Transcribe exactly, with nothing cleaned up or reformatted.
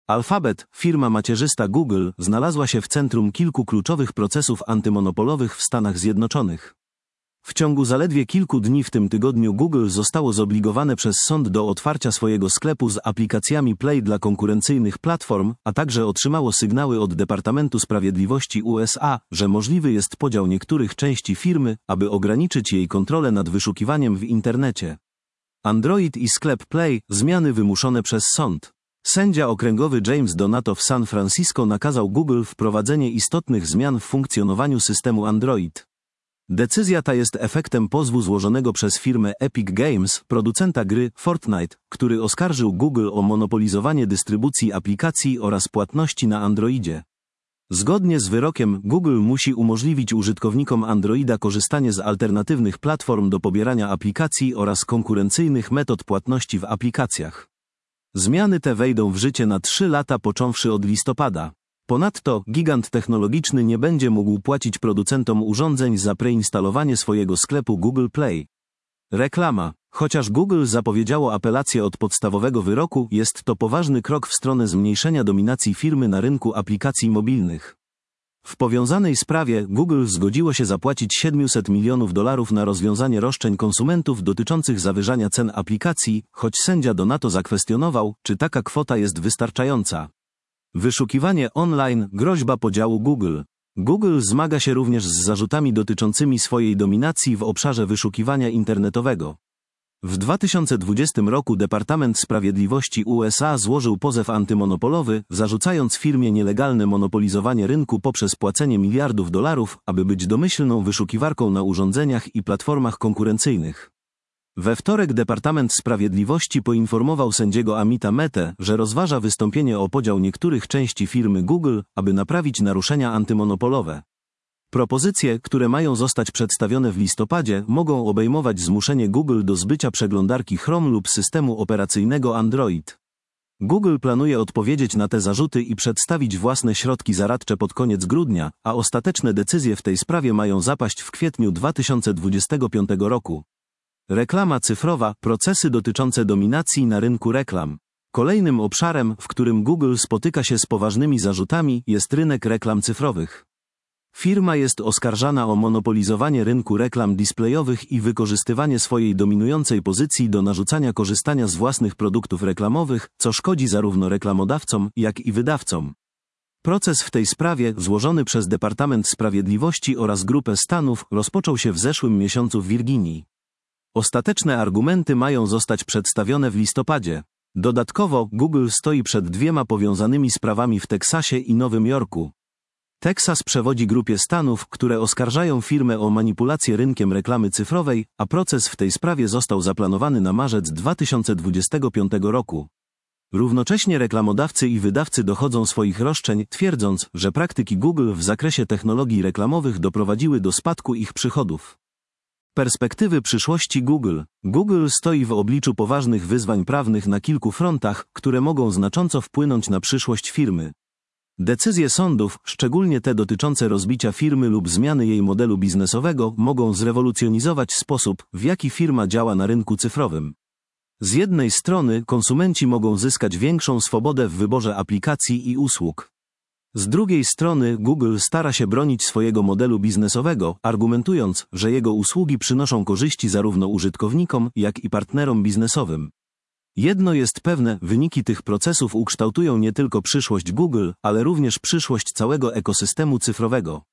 Alphabet, firma macierzysta Google, znalazła się w centrum kilku kluczowych procesów antymonopolowych w Stanach Zjednoczonych. W ciągu zaledwie kilku dni w tym tygodniu Google zostało zobligowane przez sąd do otwarcia swojego sklepu z aplikacjami Play dla konkurencyjnych platform, a także otrzymało sygnały od Departamentu Sprawiedliwości U S A, że możliwy jest podział niektórych części firmy, aby ograniczyć jej kontrolę nad wyszukiwaniem w internecie. Android i sklep Play, zmiany wymuszone przez sąd. Sędzia okręgowy James Donato w San Francisco nakazał Google wprowadzenie istotnych zmian w funkcjonowaniu systemu Android. Decyzja ta jest efektem pozwu złożonego przez firmę Epic Games, producenta gry Fortnite, który oskarżył Google o monopolizowanie dystrybucji aplikacji oraz płatności na Androidzie. Zgodnie z wyrokiem, Google musi umożliwić użytkownikom Androida korzystanie z alternatywnych platform do pobierania aplikacji oraz konkurencyjnych metod płatności w aplikacjach. Zmiany te wejdą w życie na trzy lata począwszy od listopada. Ponadto, gigant technologiczny nie będzie mógł płacić producentom urządzeń za preinstalowanie swojego sklepu Google Play. Reklama. Chociaż Google zapowiedziało apelację od podstawowego wyroku, jest to poważny krok w stronę zmniejszenia dominacji firmy na rynku aplikacji mobilnych. W powiązanej sprawie Google zgodziło się zapłacić siedemset milionów dolarów na rozwiązanie roszczeń konsumentów dotyczących zawyżania cen aplikacji, choć sędzia Donato zakwestionował, czy taka kwota jest wystarczająca. Wyszukiwanie online, groźba podziału Google. Google zmaga się również z zarzutami dotyczącymi swojej dominacji w obszarze wyszukiwania internetowego. W dwa tysiące dwudziestym roku Departament Sprawiedliwości U S A złożył pozew antymonopolowy, zarzucając firmie nielegalne monopolizowanie rynku poprzez płacenie miliardów dolarów, aby być domyślną wyszukiwarką na urządzeniach i platformach konkurencyjnych. We wtorek Departament Sprawiedliwości poinformował sędziego Amita Metę, że rozważa wystąpienie o podział niektórych części firmy Google, aby naprawić naruszenia antymonopolowe. Propozycje, które mają zostać przedstawione w listopadzie, mogą obejmować zmuszenie Google do zbycia przeglądarki Chrome lub systemu operacyjnego Android. Google planuje odpowiedzieć na te zarzuty i przedstawić własne środki zaradcze pod koniec grudnia, a ostateczne decyzje w tej sprawie mają zapaść w kwietniu dwa tysiące dwudziestego piątego roku. Reklama cyfrowa, procesy dotyczące dominacji na rynku reklam. Kolejnym obszarem, w którym Google spotyka się z poważnymi zarzutami, jest rynek reklam cyfrowych. Firma jest oskarżana o monopolizowanie rynku reklam displayowych i wykorzystywanie swojej dominującej pozycji do narzucania korzystania z własnych produktów reklamowych, co szkodzi zarówno reklamodawcom, jak i wydawcom. Proces w tej sprawie, złożony przez Departament Sprawiedliwości oraz Grupę Stanów, rozpoczął się w zeszłym miesiącu w Virginii. Ostateczne argumenty mają zostać przedstawione w listopadzie. Dodatkowo, Google stoi przed dwiema powiązanymi sprawami w Teksasie i Nowym Jorku. Teksas przewodzi Grupie Stanów, które oskarżają firmę o manipulację rynkiem reklamy cyfrowej, a proces w tej sprawie został zaplanowany na marzec dwa tysiące dwudziestego piątego roku. Równocześnie reklamodawcy i wydawcy dochodzą swoich roszczeń, twierdząc, że praktyki Google w zakresie technologii reklamowych doprowadziły do spadku ich przychodów. Perspektywy przyszłości Google. Google stoi w obliczu poważnych wyzwań prawnych na kilku frontach, które mogą znacząco wpłynąć na przyszłość firmy. Decyzje sądów, szczególnie te dotyczące rozbicia firmy lub zmiany jej modelu biznesowego, mogą zrewolucjonizować sposób, w jaki firma działa na rynku cyfrowym. Z jednej strony, konsumenci mogą zyskać większą swobodę w wyborze aplikacji i usług. Z drugiej strony, Google stara się bronić swojego modelu biznesowego, argumentując, że jego usługi przynoszą korzyści zarówno użytkownikom, jak i partnerom biznesowym. Jedno jest pewne, wyniki tych procesów ukształtują nie tylko przyszłość Google, ale również przyszłość całego ekosystemu cyfrowego.